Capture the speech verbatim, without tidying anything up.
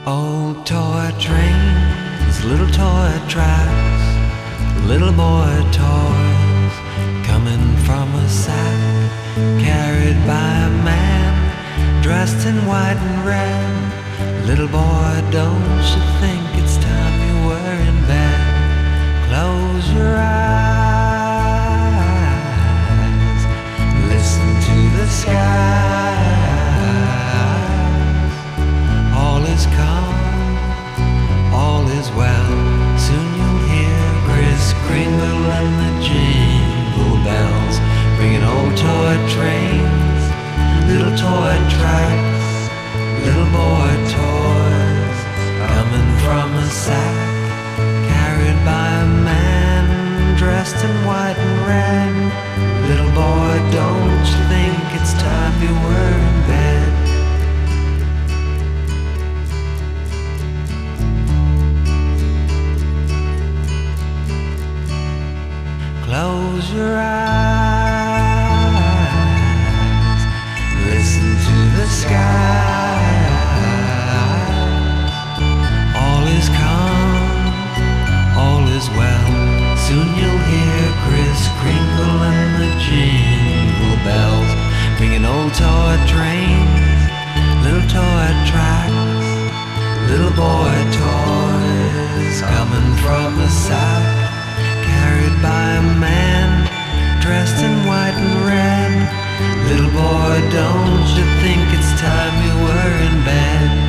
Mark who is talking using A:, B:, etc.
A: Old toy trains, little toy tracks, little boy toys coming from a sack, carried by a man dressed in white and red. Little boy, don't you think it's time you were in bed? Close your eyes, listen to the skies. All is calm, all is well. Soon you'll hear Kris Kringle and the jingle bells, bringing old toy trains, little toy tracks, little boy toys coming from a sack, carried by a man dressed in white and red. Little boy, don't you think it's time you were in bed? Close your eyes, listen to the sky. All is calm, all is well. Soon you'll hear Kris Kringle and the jingle bells, bringing old toy trains, little toy tracks, little boy toys coming from the sack, carried by a man dressed in white and red. Little boy, don't you think it's time you were in bed?